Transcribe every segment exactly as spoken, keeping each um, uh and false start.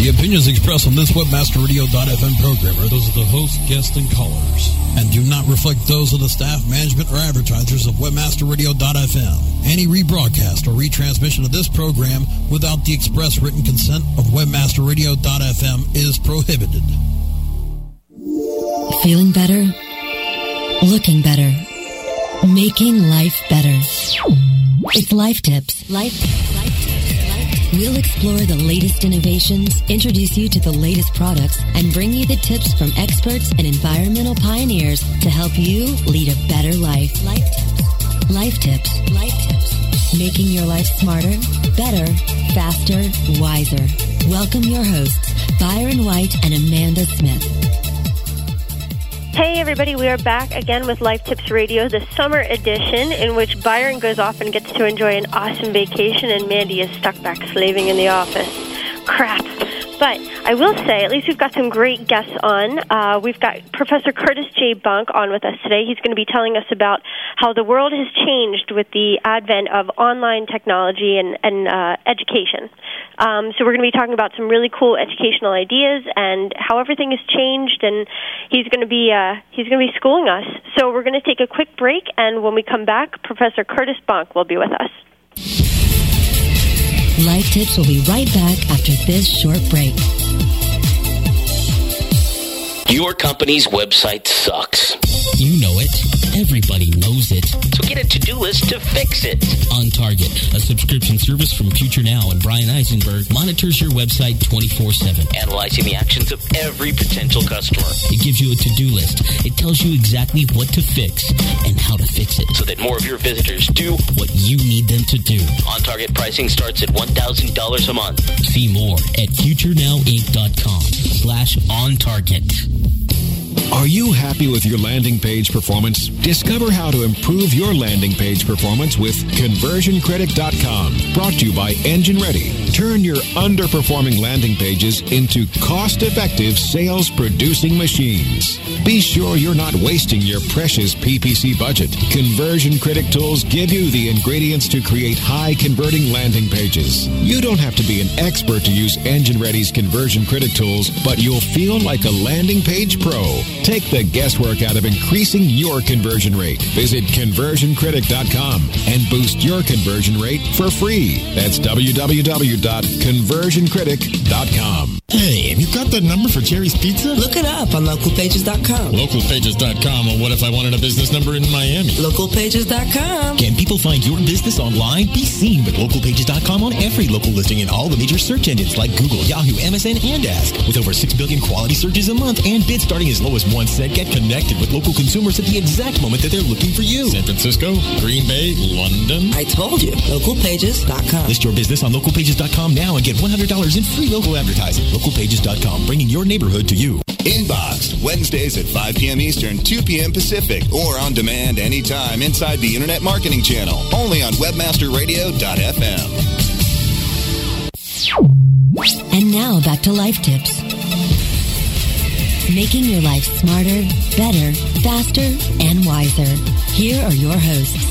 The opinions expressed on this Webmaster Radio dot f m program are those of the host, guests, and callers, and do not reflect those of the staff, management, or advertisers of Webmaster Radio dot f m. Any rebroadcast or retransmission of this program without the express written consent of Webmaster Radio dot f m is prohibited. Feeling better? Looking better? Making life better. It's Life Tips. Life Tips. Life Tips. We'll explore the latest innovations, introduce you to the latest products, and bring you the tips from experts and environmental pioneers to help you lead a better life. Life Tips. Life Tips. Life Tips. Making your life smarter, better, faster, wiser. Welcome your hosts, Byron White and Amanda Smith. Hey everybody, we are back again with Life Tips Radio, the summer edition, in which Byron goes off and gets to enjoy an awesome vacation and Mandy is stuck back slaving in the office. Crap. But I will say, at least we've got some great guests on. Uh, we've got Professor Curtis J. Bunk on with us today. He's going to be telling us about how the world has changed with the advent of online technology and, and uh, education. Um, so we're going to be talking about some really cool educational ideas and how everything has changed, and he's going to be uh, he's going to be schooling us. So we're going to take a quick break, and when we come back, Professor Curtis Bunk will be with us. Life Tips will be right back after this short break. Your company's website sucks. You know it. Everybody knows it. So get a to-do list to fix it. On Target, a subscription service from Future Now and Brian Eisenberg, monitors your website twenty-four seven. Analyzing the actions of every potential customer. It gives you a to-do list. It tells you exactly what to fix and how to fix it. So that more of your visitors do what you need them to do. On Target pricing starts at one thousand dollars a month. See more at future now inc dot com slash on target. Are you happy with your landing page performance? Discover how to improve your landing page performance with conversion critic dot com. Brought to you by Engine Ready. Turn your underperforming landing pages into cost-effective sales-producing machines. Be sure you're not wasting your precious P P C budget. Conversion Critic tools give you the ingredients to create high-converting landing pages. You don't have to be an expert to use Engine Ready's Conversion Critic tools, but you'll feel like a landing page pro. Take the guesswork out of increasing your conversion rate. Visit conversion critic dot com and boost your conversion rate for free. That's w w w dot conversion critic dot com. Hey, have you got the number for Jerry's Pizza? Look it up on local pages dot com. local pages dot com. Well, what if I wanted a business number in Miami? local pages dot com. Can people find your business online? Be seen with local pages dot com on every local listing in all the major search engines like Google, Yahoo, M S N, and Ask. With over six billion quality searches a month and bids starting as low as one cent, get connected with local consumers at the exact moment that they're looking for you. San Francisco, Green Bay, London. I told you. local pages dot com. List your business on local pages dot com now and get one hundred dollars in free local advertising. local pages dot com, bringing your neighborhood to you. Inboxed, Wednesdays at five p.m. Eastern, two p.m. Pacific, or on demand anytime inside the Internet Marketing Channel, only on webmaster radio dot f m. And now back to Life Tips. Making your life smarter, better, faster, and wiser. Here are your hosts.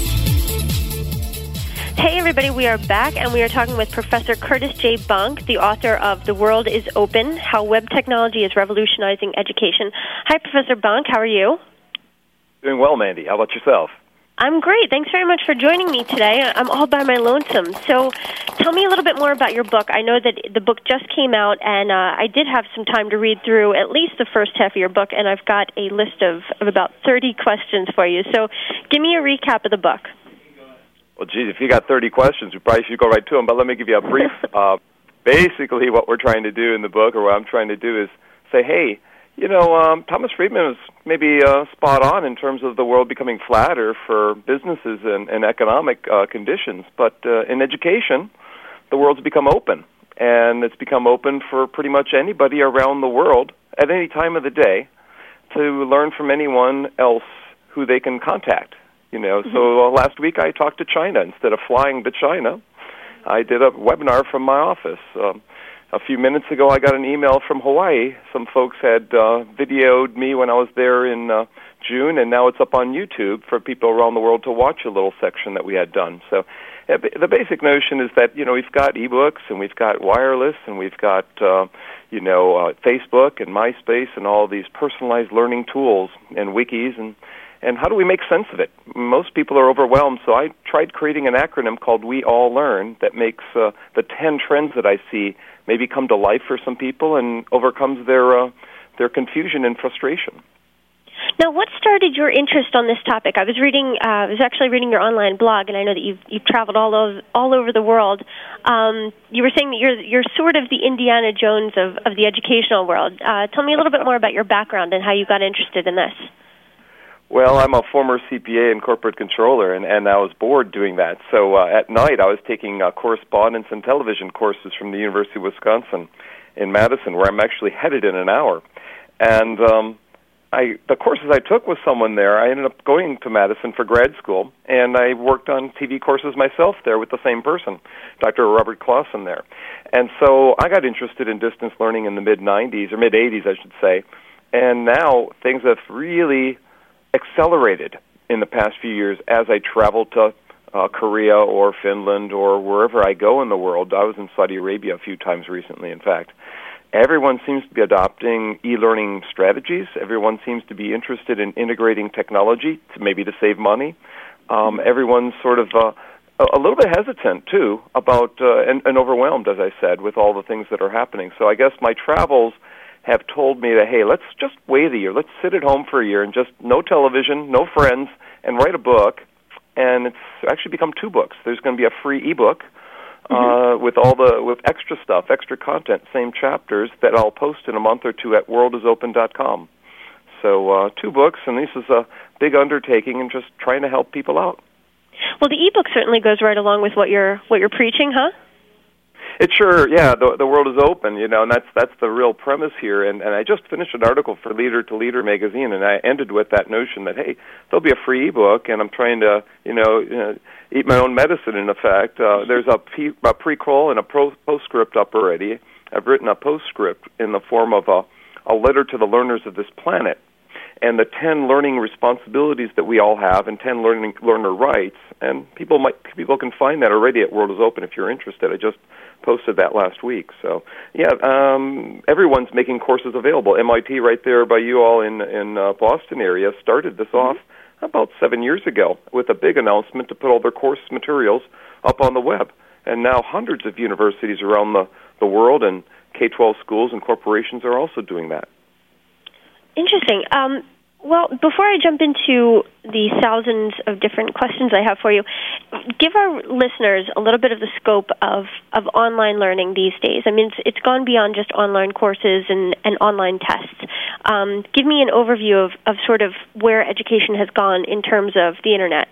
Hey everybody, we are back and we are talking with Professor Curtis J. Bunk, the author of The World is Open, How Web Technology is Revolutionizing Education. Hi Professor Bunk, how are you? Doing well, Mandy. How about yourself? I'm great. Thanks very much for joining me today. I'm all by my lonesome. So tell me a little bit more about your book. I know that the book just came out, and uh, I did have some time to read through at least the first half of your book, and I've got a list of, of about thirty questions for you. So give me a recap of the book. Well, geez, if you got thirty questions, we probably should go right to them, but let me give you a brief. uh, basically, what we're trying to do in the book, or what I'm trying to do, is say, hey, you know, um, Thomas Friedman was maybe uh, spot on in terms of the world becoming flatter for businesses and, and economic uh, conditions. But uh, in education, the world's become open, and it's become open for pretty much anybody around the world at any time of the day to learn from anyone else who they can contact. You know, mm-hmm. so uh, last week I talked to China. Instead of flying to China, I did a webinar from my office. Um, A few minutes ago, I got an email from Hawaii. Some folks had uh, videoed me when I was there in uh, June, and now it's up on YouTube for people around the world to watch a little section that we had done. So the basic notion is that, you know, we've got ebooks and we've got wireless and we've got, uh, you know, uh, Facebook and MySpace and all these personalized learning tools and wikis, and, and how do we make sense of it? Most people are overwhelmed, so I tried creating an acronym called We All Learn that makes uh, the ten trends that I see maybe come to life for some people and overcomes their uh, their confusion and frustration. Now, what started your interest on this topic? I was reading, uh, I was actually reading your online blog, and I know that you've you've traveled all over all over the world. Um, you were saying that you're you're sort of the Indiana Jones of, of the educational world. Uh, tell me a little bit more about your background and how you got interested in this. Well, I'm a former C P A and corporate controller, and, and I was bored doing that. So uh, at night, I was taking uh, correspondence and television courses from the University of Wisconsin in Madison, where I'm actually headed in an hour. And um, I, the courses I took with someone there, I ended up going to Madison for grad school, and I worked on T V courses myself there with the same person, Doctor Robert Clausen there. And so I got interested in distance learning in the mid nineties, or mid eighties, I should say. And now things have really accelerated in the past few years as I travel to uh, Korea or Finland or wherever I go in the world. I was in Saudi Arabia a few times recently, in fact. Everyone seems to be adopting e-learning strategies. Everyone seems to be interested in integrating technology to maybe to save money. Um, everyone's sort of uh, a little bit hesitant, too, about uh, and, and overwhelmed, as I said, with all the things that are happening. So I guess my travels have told me that, hey, let's just wait a year. Let's sit at home for a year and just no television, no friends, and write a book. And it's actually become two books. There's going to be a free ebook Uh, with all the with extra stuff, extra content, same chapters that I'll post in a month or two at world is open dot com. So uh, two books, and this is a big undertaking, and just trying to help people out. Well, the ebook certainly goes right along with what you're what you're preaching, huh? It sure, yeah. The the world is open, you know, and that's that's the real premise here. And, and I just finished an article for Leader to Leader magazine, and I ended with that notion that, hey, there'll be a free ebook, and I'm trying to, you know, you know eat my own medicine. In effect, uh, there's a, pe- a prequel and a pro- postscript up already. I've written a postscript in the form of a a letter to the learners of this planet, and the ten learning responsibilities that we all have, and ten learning learner rights. And people might people can find that already at World is Open if you're interested. I just posted that last week. So, yeah, um, everyone's making courses available. M I T right there by you all in in uh, Boston area started this mm-hmm. off about seven years ago with a big announcement to put all their course materials up on the web. And now hundreds of universities around the, the world and K twelve schools and corporations are also doing that. Interesting. Um, well, before I jump into the thousands of different questions I have for you, give our listeners a little bit of the scope of, of online learning these days. I mean, it's, it's gone beyond just online courses and, and online tests. Um, give me an overview of, of sort of where education has gone in terms of the Internet.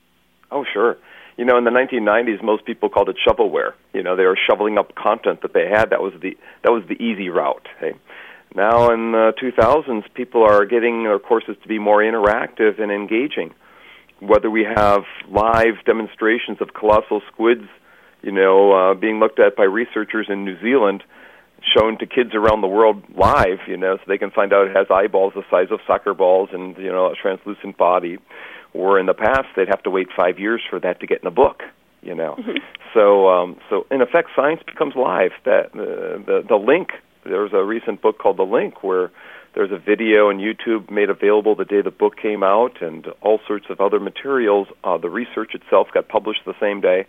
Oh, sure. You know, in the nineteen nineties, most people called it shovelware. You know, they were shoveling up content that they had. That was the that was the easy route. Hey. Now in the two thousands, people are getting their courses to be more interactive and engaging. Whether we have live demonstrations of colossal squids, you know, uh, being looked at by researchers in New Zealand, shown to kids around the world live, you know, so they can find out it has eyeballs the size of soccer balls and, you know, a translucent body. Or in the past, they'd have to wait five years for that to get in a book, you know. Mm-hmm. So, um, so in effect, science becomes live. That uh, the the link. There was a recent book called The Link where there's a video on YouTube made available the day the book came out, and all sorts of other materials. Uh, the research itself got published the same day.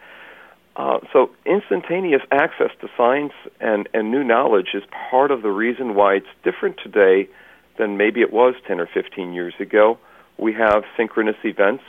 Uh, so instantaneous access to science and, and new knowledge is part of the reason why it's different today than maybe it was ten or fifteen years ago. We have synchronous events,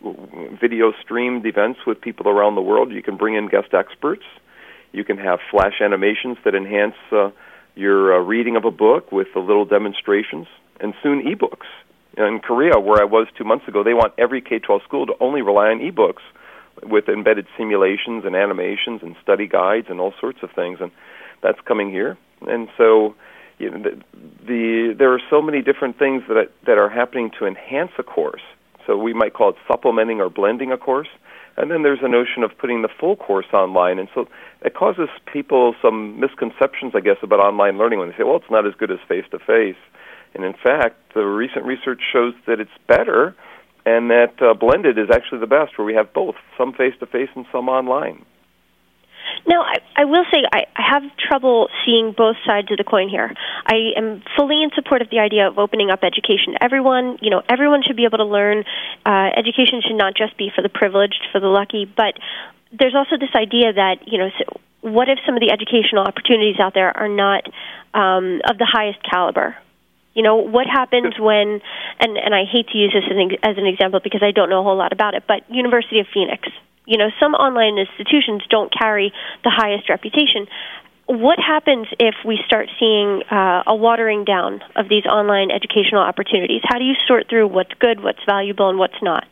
video streamed events with people around the world. You can bring in guest experts. You can have flash animations that enhance uh, your uh, reading of a book with the little demonstrations, and soon ebooks. In Korea, where I was two months ago, they want every K twelve school to only rely on ebooks with embedded simulations and animations and study guides and all sorts of things, and that's coming here. And so, you know, the, the there are so many different things that that are happening to enhance a course. So we might call it supplementing or blending a course. And then there's a notion of putting the full course online. And so it causes people some misconceptions, I guess, about online learning when they say, well, it's not as good as face-to-face. And in fact, the recent research shows that it's better and that uh, blended is actually the best, where we have both, some face-to-face and some online. Now, I, I will say I, I have trouble seeing both sides of the coin here. I am fully in support of the idea of opening up education to everyone. You know, everyone should be able to learn. Uh, education should not just be for the privileged, for the lucky, but there's also this idea that, you know, so what if some of the educational opportunities out there are not um, of the highest caliber? You know, what happens when, and, and I hate to use this as an, as an example because I don't know a whole lot about it, but University of Phoenix. You know, some online institutions don't carry the highest reputation. What happens if we start seeing uh, a watering down of these online educational opportunities? How do you sort through what's good, what's valuable, and what's not?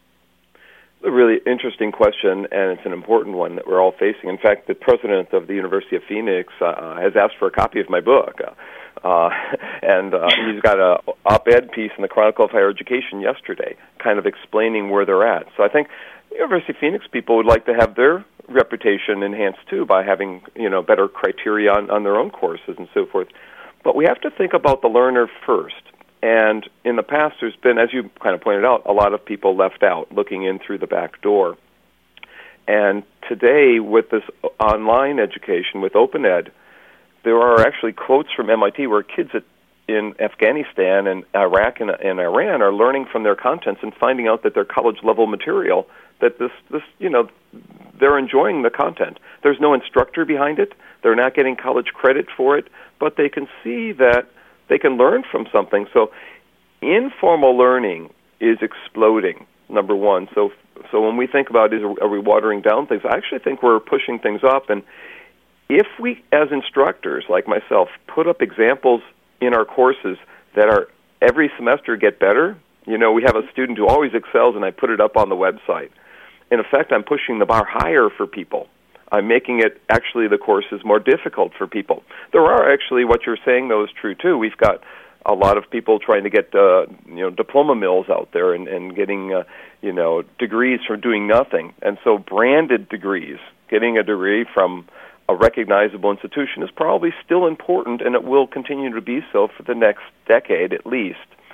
A really interesting question, and it's an important one that we're all facing. In fact, the president of the University of Phoenix uh, has asked for a copy of my book, uh, and uh, he's got an op-ed piece in the Chronicle of Higher Education yesterday, kind of explaining where they're at. So I think University of Phoenix people would like to have their reputation enhanced too by having, you know, better criteria on, on their own courses and so forth. But we have to think about the learner first. And in the past, there's been, as you kind of pointed out, a lot of people left out, looking in through the back door. And today, with this online education, with OpenEd, there are actually quotes from M I T where kids at, in Afghanistan and Iraq and, and Iran are learning from their contents and finding out that their college-level material, that this, this, you know, they're enjoying the content. There's no instructor behind it. They're not getting college credit for it, but they can see that they can learn from something. So informal learning is exploding, number one. So so when we think about is are we watering down things, I actually think we're pushing things up. And if we, as instructors like myself, put up examples in our courses that are every semester get better, you know, we have a student who always excels, and I put it up on the website. In effect, I'm pushing the bar higher for people. I'm making it, actually, the course is more difficult for people. There are actually, what you're saying, though, is true, too. We've got a lot of people trying to get, uh, you know, diploma mills out there and, and getting, uh, you know, degrees from doing nothing. And so branded degrees, getting a degree from a recognizable institution is probably still important, and it will continue to be so for the next decade at least.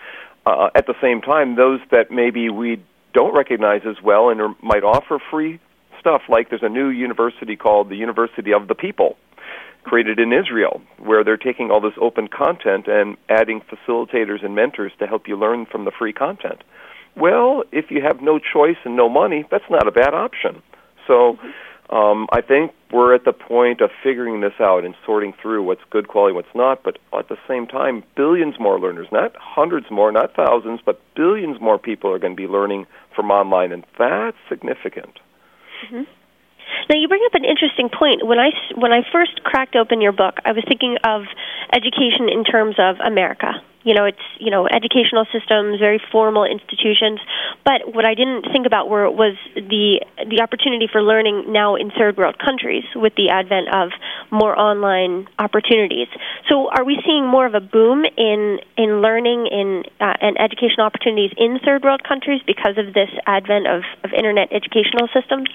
Uh, at the same time, those that maybe we don't recognize as well and are, might offer free stuff, like there's a new university called the University of the People, created in Israel, where they're taking all this open content and adding facilitators and mentors to help you learn from the free content. Well, if you have no choice and no money, that's not a bad option. So um, I think we're at the point of figuring this out and sorting through what's good quality, what's not, but at the same time, billions more learners, not hundreds more, not thousands, but billions more people are going to be learning from online, and that's significant. Mm-hmm. Now, you bring up an interesting point. When I, when I first cracked open your book, I was thinking of education in terms of America. You know, it's, you know, educational systems, very formal institutions. But what I didn't think about were was the the opportunity for learning now in third world countries with the advent of more online opportunities. So are we seeing more of a boom in, in learning in uh, and educational opportunities in third world countries because of this advent of, of internet educational systems?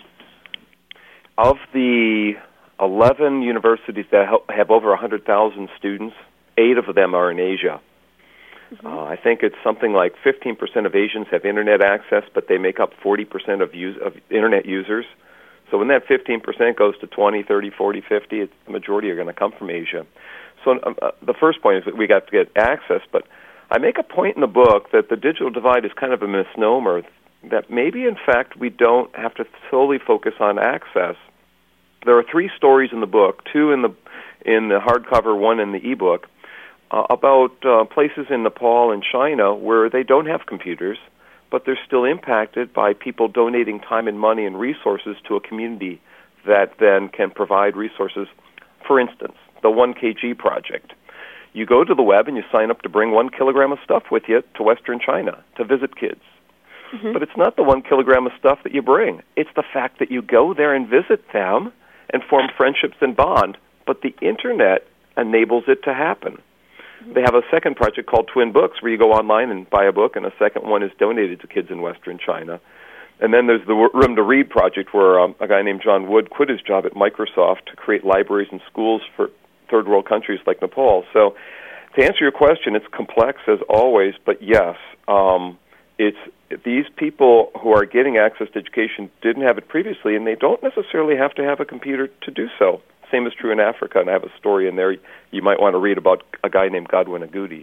Of the eleven universities that have over one hundred thousand students, eight of them are in Asia. Mm-hmm. Uh, I think it's something like fifteen percent of Asians have internet access, but they make up forty percent of, use, of internet users. So when that fifteen percent goes to twenty, thirty, forty, fifty, it's, the majority are going to come from Asia. So uh, the first point is that we got to get access, but I make a point in the book that the digital divide is kind of a misnomer, that maybe, in fact, we don't have to solely focus on access. There are three stories in the book, two in the in the hardcover, one in the ebook, uh, about uh, places in Nepal and China where they don't have computers, but they're still impacted by people donating time and money and resources to a community that then can provide resources. For instance, the one K G project. You go to the web and you sign up to bring one kilogram of stuff with you to Western China to visit kids. Mm-hmm. But it's not the one kilogram of stuff that you bring. It's the fact that you go there and visit them and form friendships and bond, but the Internet enables it to happen. Mm-hmm. They have a second project called Twin Books, where you go online and buy a book, and a second one is donated to kids in Western China. And then there's the Room to Read project, where um, a guy named John Wood quit his job at Microsoft to create libraries and schools for third world countries like Nepal. So to answer your question, it's complex as always, but yes, um, it's these people who are getting access to education didn't have it previously, and they don't necessarily have to have a computer to do so. Same is true in Africa, and I have a story in there you might want to read about a guy named Godwin Agudi.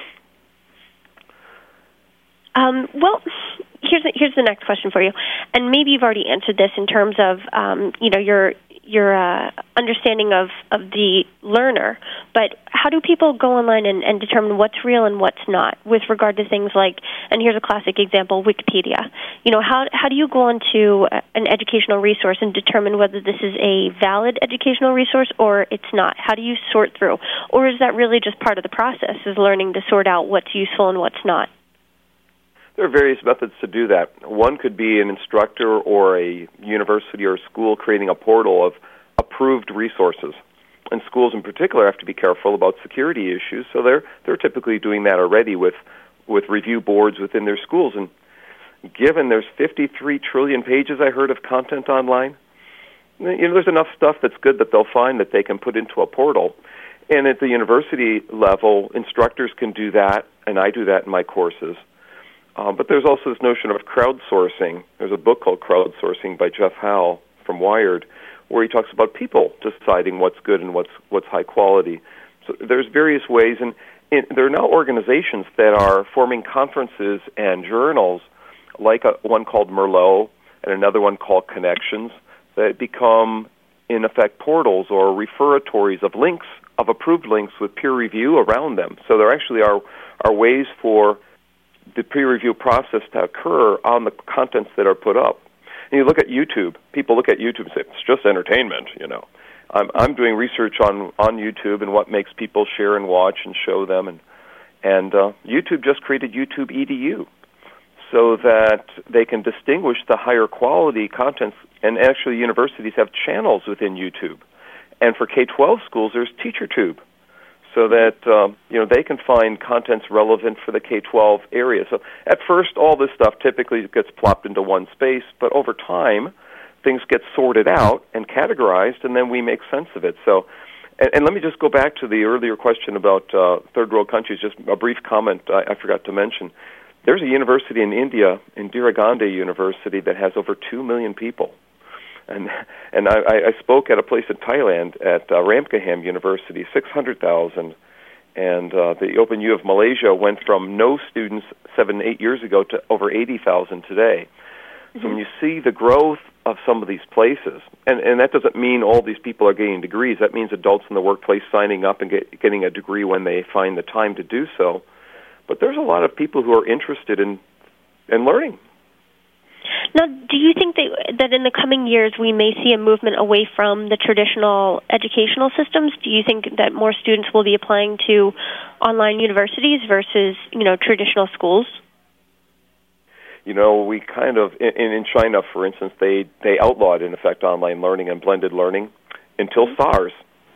Um, well, here's the, here's the next question for you, and maybe you've already answered this in terms of um, you know your your uh, understanding of, of the learner. But how do people go online and, and determine what's real and what's not with regard to things like? And here's a classic example: Wikipedia. You know, how how do you go onto an educational resource and determine whether this is a valid educational resource or it's not? How do you sort through, or is that really just part of the process? Is learning to sort out what's useful and what's not? There are various methods to do that. One could be an instructor or a university or school creating a portal of approved resources. And schools in particular have to be careful about security issues, so they're they're typically doing that already with, with review boards within their schools. And given there's fifty-three trillion pages, I heard, of content online, you know, there's enough stuff that's good that they'll find that they can put into a portal. And at the university level, instructors can do that, and I do that in my courses. Uh, but there's also this notion of crowdsourcing. There's a book called Crowdsourcing by Jeff Howell from Wired, where he talks about people deciding what's good and what's what's high quality. So there's various ways, and, and there are now organizations that are forming conferences and journals, like a, one called Merlot and another one called Connections, that become, in effect, portals or referatories of links, of approved links with peer review around them. So there actually are, are ways for the peer review process to occur on the contents that are put up. And you look at YouTube. People look at YouTube and say, it's just entertainment, you know. I'm I'm doing research on, on YouTube and what makes people share and watch and show them. And, and uh, YouTube just created YouTube E D U so that they can distinguish the higher quality contents. And actually universities have channels within YouTube. And for K twelve schools, there's TeacherTube, so that um, you know they can find contents relevant for the K twelve area. So at first, all this stuff typically gets plopped into one space, but over time, things get sorted out and categorized, and then we make sense of it. So, and, and let me just go back to the earlier question about uh, third world countries. Just a brief comment I, I forgot to mention. There's a university in India, Indira Gandhi University, that has over two million people. And and I, I spoke at a place in Thailand at uh, Ramkhamhaem University, six hundred thousand. And uh, the Open U of Malaysia went from no students seven, eight years ago to over eighty thousand today. Mm-hmm. So when you see the growth of some of these places, and, and that doesn't mean all these people are getting degrees. That means adults in the workplace signing up and get, getting a degree when they find the time to do so. But there's a lot of people who are interested in in learning. Now, do you think that, that in the coming years we may see a movement away from the traditional educational systems? Do you think that more students will be applying to online universities versus, you know, traditional schools? You know, we kind of, in, in China, for instance, they, they outlawed, in effect, online learning and blended learning until mm-hmm. SARS.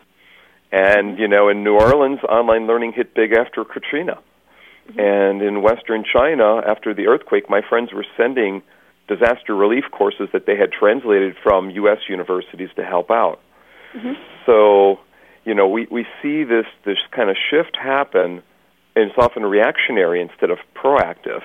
And, you know, in New Orleans, online learning hit big after Katrina. Mm-hmm. And in Western China, after the earthquake, my friends were sending disaster relief courses that they had translated from U S universities to help out. Mm-hmm. So, you know, we, we see this, this kind of shift happen, and it's often reactionary instead of proactive.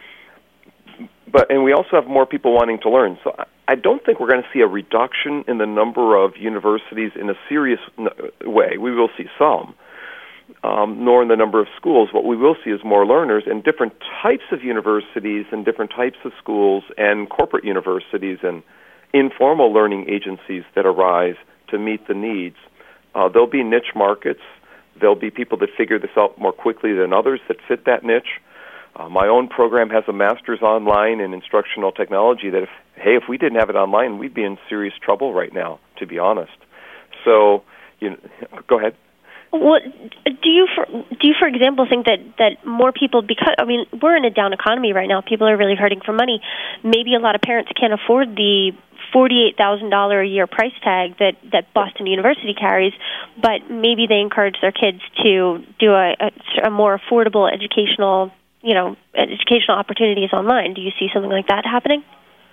But and we also have more people wanting to learn. So I, I don't think we're going to see a reduction in the number of universities in a serious way. We will see some. Um, nor in the number of schools. What we will see is more learners and different types of universities and different types of schools and corporate universities and informal learning agencies that arise to meet the needs. Uh, there'll be niche markets. There'll be people that figure this out more quickly than others that fit that niche. Uh, my own program has a master's online in instructional technology that, if, hey, if we didn't have it online, we'd be in serious trouble right now, to be honest. So, you know, go ahead. Well, do you, for, do you, for example, think that, that more people, because, I mean, we're in a down economy right now, people are really hurting for money, maybe a lot of parents can't afford the forty-eight thousand dollars a year price tag that, that Boston University carries, but maybe they encourage their kids to do a, a, a more affordable educational, you know, educational opportunities online. Do you see something like that happening?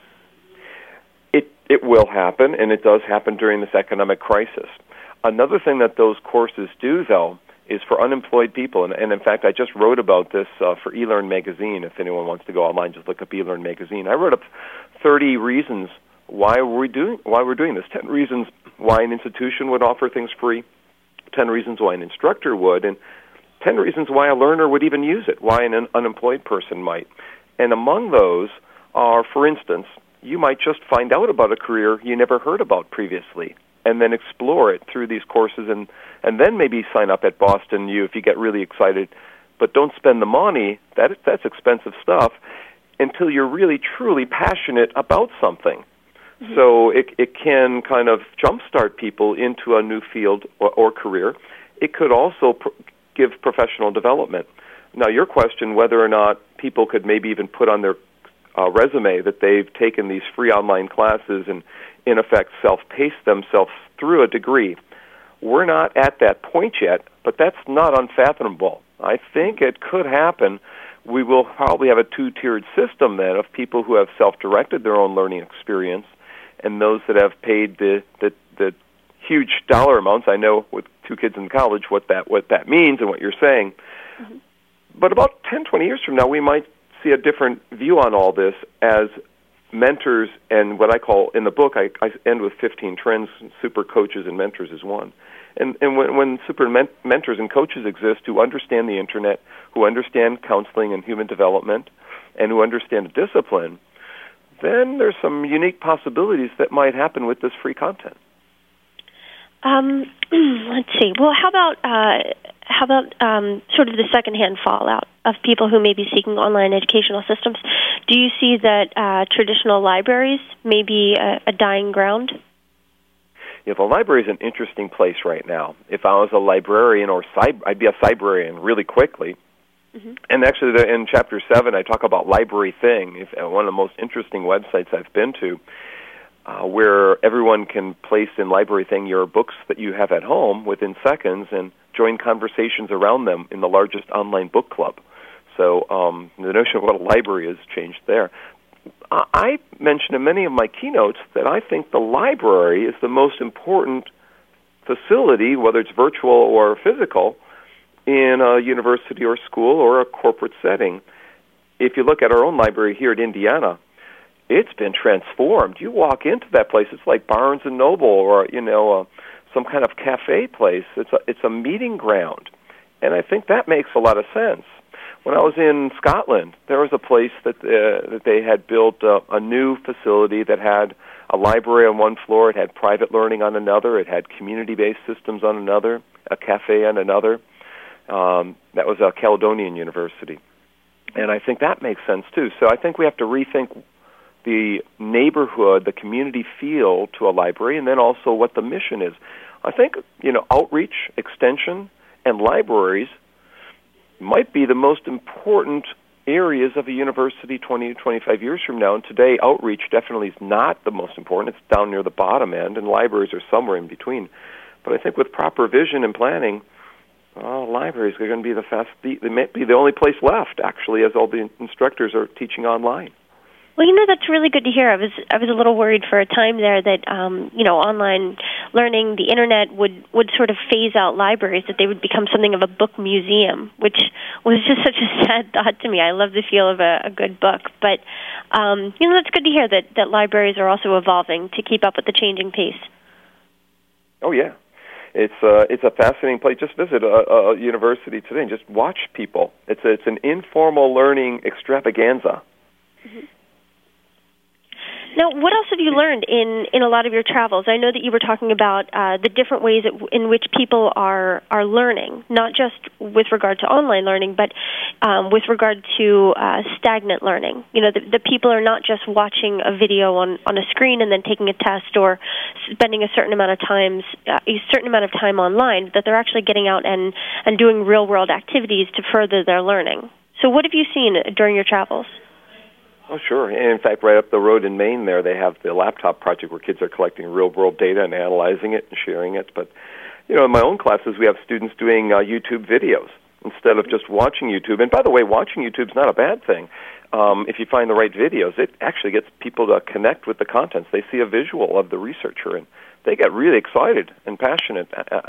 It, it will happen, and it does happen during this economic crisis. Another thing that those courses do, though, is for unemployed people. And, and in fact, I just wrote about this uh, for eLearn Magazine. If anyone wants to go online, just look up eLearn Magazine. I wrote up thirty reasons why we're doing why we're doing this. Ten reasons why an institution would offer things free. Ten reasons why an instructor would, and ten reasons why a learner would even use it. Why an un- unemployed person might. And among those are, for instance, you might just find out about a career you never heard about previously, and then explore it through these courses, and, and then maybe sign up at Boston U if you get really excited. But don't spend the money, that, that's expensive stuff, until you're really, truly passionate about something. Mm-hmm. So it, it can kind of jumpstart people into a new field or, or career. It could also pr- give professional development. Now, your question, whether or not people could maybe even put on their uh, resume that they've taken these free online classes and, in effect, self-pace themselves through a degree. We're not at that point yet, but that's not unfathomable. I think it could happen. We will probably have a two-tiered system then of people who have self-directed their own learning experience and those that have paid the, the, the huge dollar amounts. I know with two kids in college what that what that means and what you're saying. Mm-hmm. But about ten, twenty years from now, we might see a different view on all this as mentors and what I call, in the book, I, I end with fifteen trends, super coaches and mentors is one. And, and when, when super men- mentors and coaches exist who understand the Internet, who understand counseling and human development, and who understand discipline, then there's some unique possibilities that might happen with this free content. Um, let's see. Well, how about uh, how about um, sort of the secondhand fallout of people who may be seeking online educational systems? Do you see that uh, traditional libraries may be a, a dying ground? Yeah, the library is an interesting place right now. If I was a librarian or cyber, I'd be a cybrarian really quickly. Mm-hmm. And actually, the, in Chapter seven, I talk about Library Thing, if, uh, one of the most interesting websites I've been to, uh, where everyone can place in Library Thing your books that you have at home within seconds and join conversations around them in the largest online book club. So um, the notion of what a library has changed there. Uh, I mentioned in many of my keynotes that I think the library is the most important facility, whether it's virtual or physical, in a university or school or a corporate setting. If you look at our own library here at Indiana, it's been transformed. You walk into that place, it's like Barnes and Noble or, you know, uh, some kind of cafe place. It's a, it's a meeting ground, and I think that makes a lot of sense. When I was in Scotland, there was a place that uh, that they had built uh, a new facility that had a library on one floor, it had private learning on another, it had community-based systems on another, a cafe on another. Um, that was a Caledonian University. And I think that makes sense, too. So I think we have to rethink the neighborhood, the community feel to a library, and then also what the mission is. I think, you know, outreach, extension, and libraries might be the most important areas of a university twenty to twenty-five years from now. And today, outreach definitely is not the most important. It's down near the bottom end, and libraries are somewhere in between. But I think with proper vision and planning, Uh, libraries are going to be the fast. They may be the only place left, actually, as all the instructors are teaching online. Well, you know, that's really good to hear. I was I was a little worried for a time there that um, you know, online learning, the internet would would sort of phase out libraries, that they would become something of a book museum, which was just such a sad thought to me. I love the feel of a, a good book, but um, you know, it's good to hear that that libraries are also evolving to keep up with the changing pace. Oh yeah. It's uh, it's a fascinating place. Just visit a, a university today and just watch people. It's a, it's an informal learning extravaganza. Mm-hmm. Now, what else have you learned in, in a lot of your travels? I know that you were talking about uh, the different ways in which people are are learning, not just with regard to online learning, but um, with regard to uh, stagnant learning. You know, the, the people are not just watching a video on, on a screen and then taking a test or spending a certain amount of times uh, a certain amount of time online, that they're actually getting out and, and doing real-world activities to further their learning. So what have you seen during your travels? Oh, sure. And in fact, right up the road in Maine there, they have the laptop project where kids are collecting real-world data and analyzing it and sharing it. But, you know, in my own classes, we have students doing uh, YouTube videos instead of just watching YouTube. And by the way, watching YouTube is not a bad thing. Um, if you find the right videos, it actually gets people to connect with the contents. They see a visual of the researcher, and they get really excited and passionate.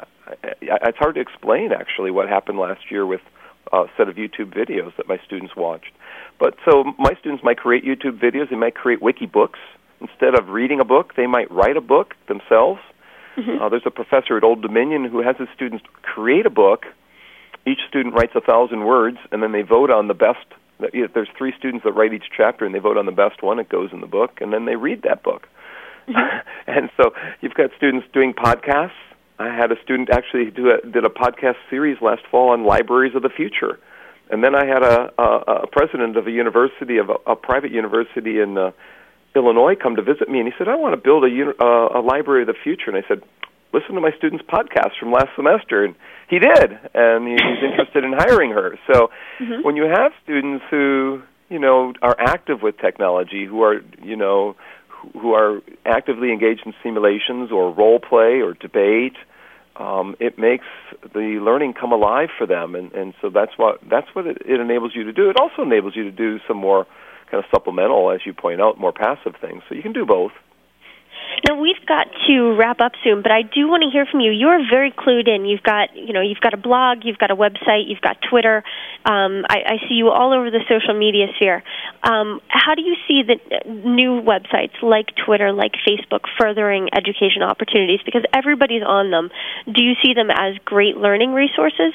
It's hard to explain, actually, what happened last year with a set of YouTube videos that my students watched. But so my students might create YouTube videos. They might create wiki books. Instead of reading a book, they might write a book themselves. Mm-hmm. Uh, there's a professor at Old Dominion who has his students create a book. Each student writes a thousand words, and then they vote on the best. There's three students that write each chapter, and they vote on the best one. It goes in the book, and then they read that book. Mm-hmm. And so you've got students doing podcasts. I had a student actually do a, did a podcast series last fall on libraries of the future. And then I had a, a, a president of a university, of a, a private university in uh, Illinois, come to visit me, and he said, I want to build a, uni- uh, a library of the future. And I said, listen to my student's podcast from last semester. And he did, and he, he's interested in hiring her. So mm-hmm. when you have students who, you know, are active with technology, who are, you know, who, who are actively engaged in simulations or role play or debate, um, it makes the learning come alive for them. And, and so that's what, that's what it, it enables you to do. It also enables you to do some more kind of supplemental, as you point out, more passive things. So you can do both. Now we've got to wrap up soon, but I do want to hear from you. You're very clued in. You've got, you know, you've got a blog, you've got a website, you've got Twitter. Um, I, I see you all over the social media sphere. Um, how do you see the new websites like Twitter, like Facebook, furthering education opportunities? Because everybody's on them. Do you see them as great learning resources?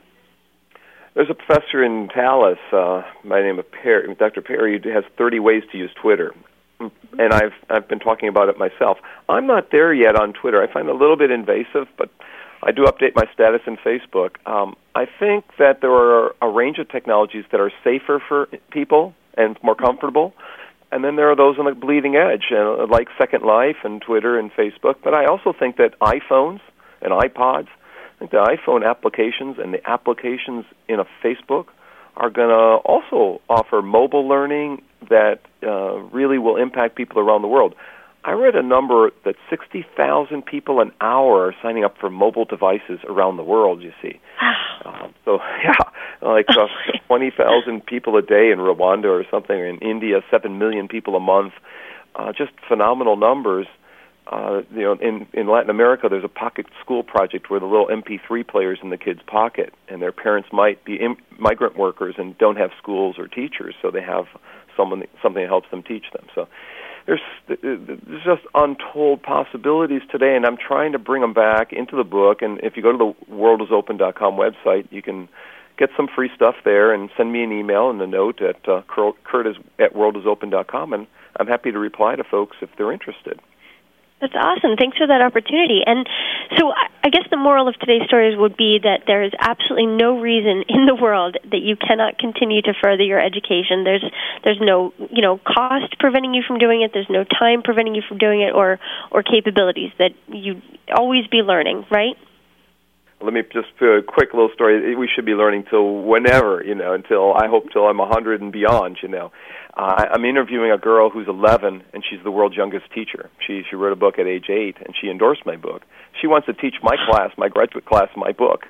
There's a professor in Talis, uh, by the name of Perry, Doctor Perry, who has thirty ways to use Twitter. And I've I've been talking about it myself. I'm not there yet on Twitter. I find it a little bit invasive, but I do update my status in Facebook. Um, I think that there are a range of technologies that are safer for people and more comfortable, and then there are those on the bleeding edge, uh, like Second Life and Twitter and Facebook. But I also think that iPhones and iPods, I think the iPhone applications and the applications in a Facebook are going to also offer mobile learning that uh, really will impact people around the world. I read a number that sixty thousand people an hour are signing up for mobile devices around the world, you see. um, so, yeah, like uh, twenty thousand people a day in Rwanda or something, or in India, seven million people a month. Uh, just phenomenal numbers. Uh, you know, in, in Latin America, there's a pocket school project where the little M P three players in the kids' pocket, and their parents might be im- migrant workers and don't have schools or teachers, so they have someone something that helps them teach them. So there's there's just untold possibilities today, and I'm trying to bring them back into the book. And if you go to the world is open dot com website, you can get some free stuff there and send me an email and a note at uh, Kurt at world is open dot com, and I'm happy to reply to folks if they're interested. That's awesome. Thanks for that opportunity. And so I guess the moral of today's stories would be that there is absolutely no reason in the world that you cannot continue to further your education. There's there's no, you know, cost preventing you from doing it. There's no time preventing you from doing it, or or capabilities, that you always be learning, right? Let me just do a quick little story. We should be learning till whenever, you know, until I hope till I'm one hundred and beyond, you know. Uh, I'm interviewing a girl who's eleven, and she's the world's youngest teacher. She she wrote a book at age eight, and she endorsed my book. She wants to teach my class, my graduate class, my book.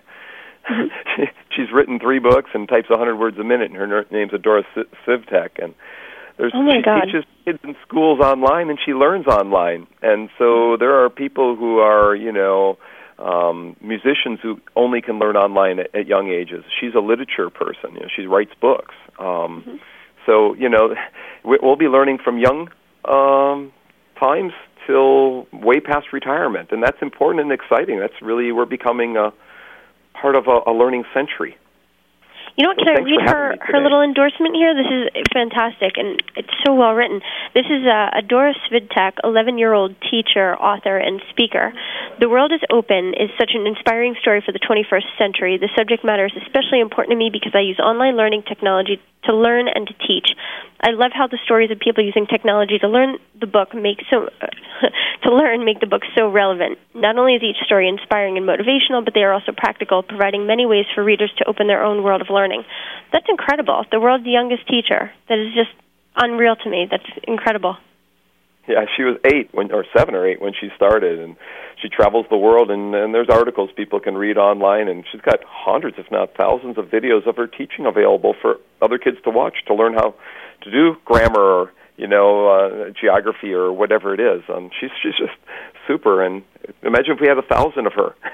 she, she's written three books and types one hundred words a minute, and her name's Adora Sivtek. And there's, oh my she God. teaches kids in schools online, and she learns online. And so there are people who are, you know, um, musicians who only can learn online at, at young ages. She's a literature person. You know, she writes books. Um, mm-hmm. So, you know, we'll be learning from young um, times till way past retirement, and that's important and exciting. That's really, we're becoming a part of a, a learning century. You know what, can so I read her, her little endorsement here? This is fantastic, and it's so well written. This is uh, Adora Svidtak, eleven-year-old teacher, author, and speaker. The World is Open is such an inspiring story for the twenty-first century. The subject matter is especially important to me because I use online learning technology to learn and to teach. I love how the stories of people using technology to learn the book make so uh, to learn make the book so relevant. Not only is each story inspiring and motivational, but they are also practical, providing many ways for readers to open their own world of learning. That's incredible. The world's youngest teacher. That is just unreal to me. That's incredible. Yeah, she was eight when, or seven or eight when she started, and she travels the world, and, and there's articles people can read online, and she's got hundreds, if not thousands, of videos of her teaching available for other kids to watch to learn how to do grammar or, you know, uh, geography or whatever it is. Um, she's she's just super, and imagine if we had a thousand of her.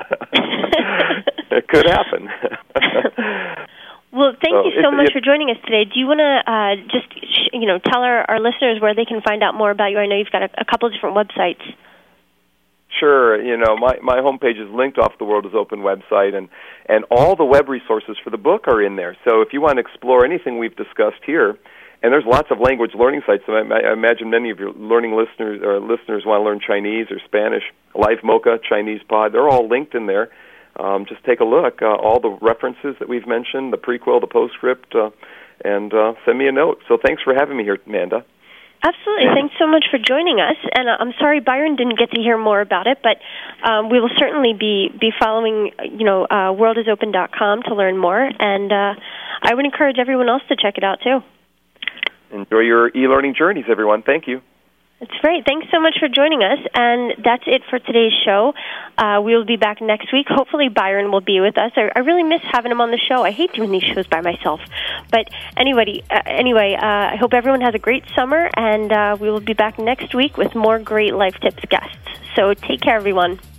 It could happen. Well, thank so you so it, much it, for joining us today. Do you want to uh, just, you know, tell our, our listeners where they can find out more about you? I know you've got a, a couple of different websites. Sure. You know, my, my homepage is linked off the World is Open website, and, and all the web resources for the book are in there. So if you want to explore anything we've discussed here, and there's lots of language learning sites. So I, I imagine many of your learning listeners or listeners want to learn Chinese or Spanish. Live Mocha, Chinese Pod, they're all linked in there. Um, just take a look. Uh, all the references that we've mentioned, the prequel, the postscript, uh, and uh, send me a note. So thanks for having me here, Amanda. Absolutely. Thanks so much for joining us. And uh, I'm sorry Byron didn't get to hear more about it, but um, we will certainly be, be following, you know, uh, world is open dot com to learn more. And uh, I would encourage everyone else to check it out, too. Enjoy your e-learning journeys, everyone. Thank you. That's great. Thanks so much for joining us. And that's it for today's show. Uh, we will be back next week. Hopefully Byron will be with us. I, I really miss having him on the show. I hate doing these shows by myself. But anyway, uh, anyway, uh, I hope everyone has a great summer, and uh, we will be back next week with more great Life Tips guests. So take care, everyone.